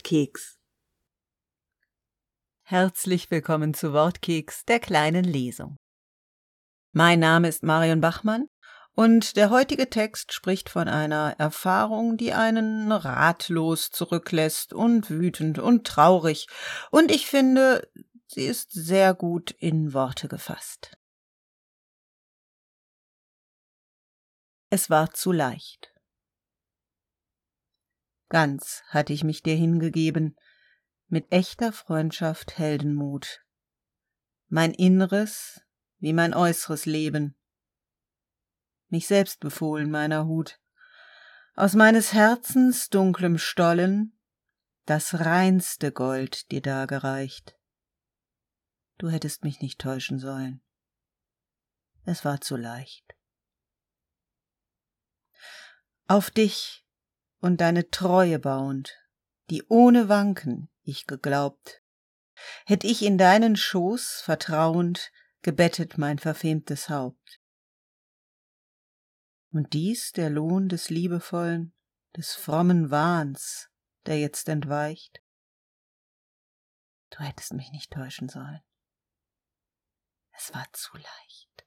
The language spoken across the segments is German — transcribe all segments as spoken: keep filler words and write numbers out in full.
Wortkeks. Herzlich willkommen zu Wortkeks, der kleinen Lesung. Mein Name ist Marion Bachmann und der heutige Text spricht von einer Erfahrung, die einen ratlos zurücklässt und wütend und traurig, und ich finde, sie ist sehr gut in Worte gefasst. Es war zu leicht. Ganz hatte ich mich dir hingegeben, mit echter Freundschaft Heldenmut. Mein Inneres wie mein äußeres Leben. Mich selbst befohlen meiner Hut. Aus meines Herzens dunklem Stollen das reinste Gold dir dargereicht. Du hättest mich nicht täuschen sollen. Es war zu leicht. Auf dich und deine Treue bauend, die ohne Wanken ich geglaubt, hätt ich in deinen Schoß vertrauend gebettet mein verfemtes Haupt. Und dies der Lohn des liebevollen, des frommen Wahns, der jetzt entweicht? Du hättest mich nicht täuschen sollen. Es war zu leicht.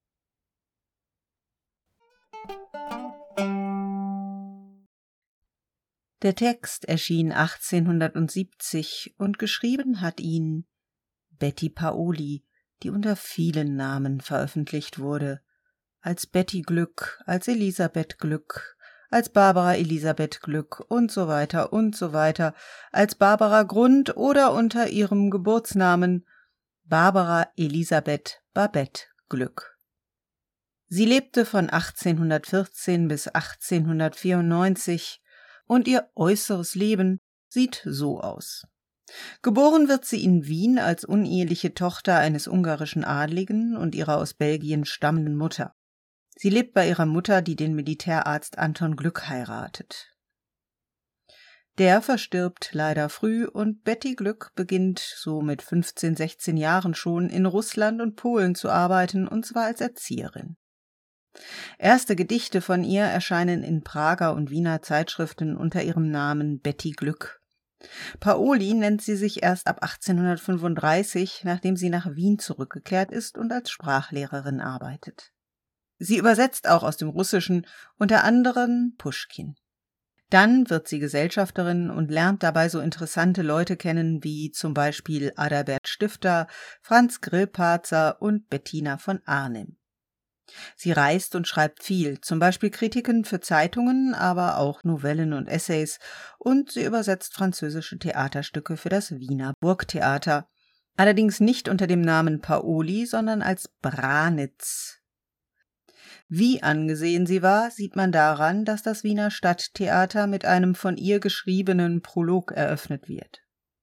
Der Text erschien achtzehnhundertsiebzig und geschrieben hat ihn Betty Paoli, die unter vielen Namen veröffentlicht wurde, als Betty Glück, als Elisabeth Glück, als Barbara Elisabeth Glück und so weiter und so weiter, als Barbara Grund oder unter ihrem Geburtsnamen Barbara Elisabeth Babette Glück. Sie lebte von achtzehnhundertvierzehn bis achtzehnhundertvierundneunzig und ihr äußeres Leben sieht so aus. Geboren wird sie in Wien als uneheliche Tochter eines ungarischen Adligen und ihrer aus Belgien stammenden Mutter. Sie lebt bei ihrer Mutter, die den Militärarzt Anton Glück heiratet. Der verstirbt leider früh und Betty Glück beginnt so mit fünfzehn, sechzehn Jahren schon in Russland und Polen zu arbeiten, und zwar als Erzieherin. Erste Gedichte von ihr erscheinen in Prager und Wiener Zeitschriften unter ihrem Namen Betty Glück. Paoli nennt sie sich erst ab achtzehnhundertfünfunddreißig, nachdem sie nach Wien zurückgekehrt ist und als Sprachlehrerin arbeitet. Sie übersetzt auch aus dem Russischen, unter anderem Puschkin. Dann wird sie Gesellschafterin und lernt dabei so interessante Leute kennen wie zum Beispiel Adalbert Stifter, Franz Grillparzer und Bettina von Arnim. Sie reist und schreibt viel, zum Beispiel Kritiken für Zeitungen, aber auch Novellen und Essays, und sie übersetzt französische Theaterstücke für das Wiener Burgtheater, allerdings nicht unter dem Namen Paoli, sondern als Branitz. Wie angesehen sie war, sieht man daran, dass das Wiener Stadttheater mit einem von ihr geschriebenen Prolog eröffnet wird.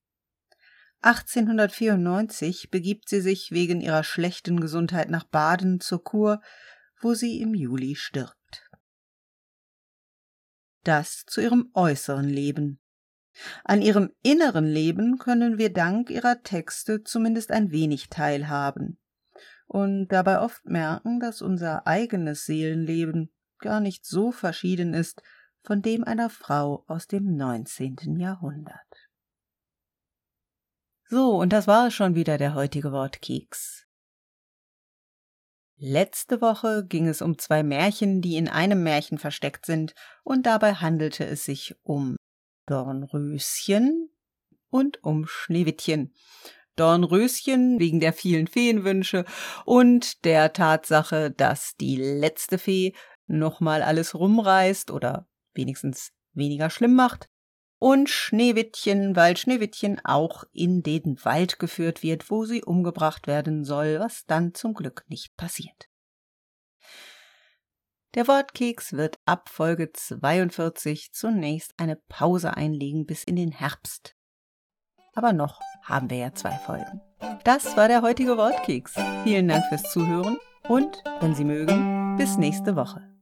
achtzehnhundertvierundneunzig begibt sie sich wegen ihrer schlechten Gesundheit nach Baden zur Kur, wo sie im Juli stirbt. Das zu ihrem äußeren Leben. An ihrem inneren Leben können wir dank ihrer Texte zumindest ein wenig teilhaben und dabei oft merken, dass unser eigenes Seelenleben gar nicht so verschieden ist von dem einer Frau aus dem neunzehnten Jahrhundert. So, und das war schon wieder der heutige Wortkeks. Letzte Woche ging es um zwei Märchen, die in einem Märchen versteckt sind, und dabei handelte es sich um Dornröschen und um Schneewittchen. Dornröschen wegen der vielen Feenwünsche und der Tatsache, dass die letzte Fee nochmal alles rumreißt oder wenigstens weniger schlimm macht. Und Schneewittchen, weil Schneewittchen auch in den Wald geführt wird, wo sie umgebracht werden soll, was dann zum Glück nicht passiert. Der Wortkeks wird ab Folge zweiundvierzig zunächst eine Pause einlegen bis in den Herbst. Aber noch haben wir ja zwei Folgen. Das war der heutige Wortkeks. Vielen Dank fürs Zuhören und, wenn Sie mögen, bis nächste Woche.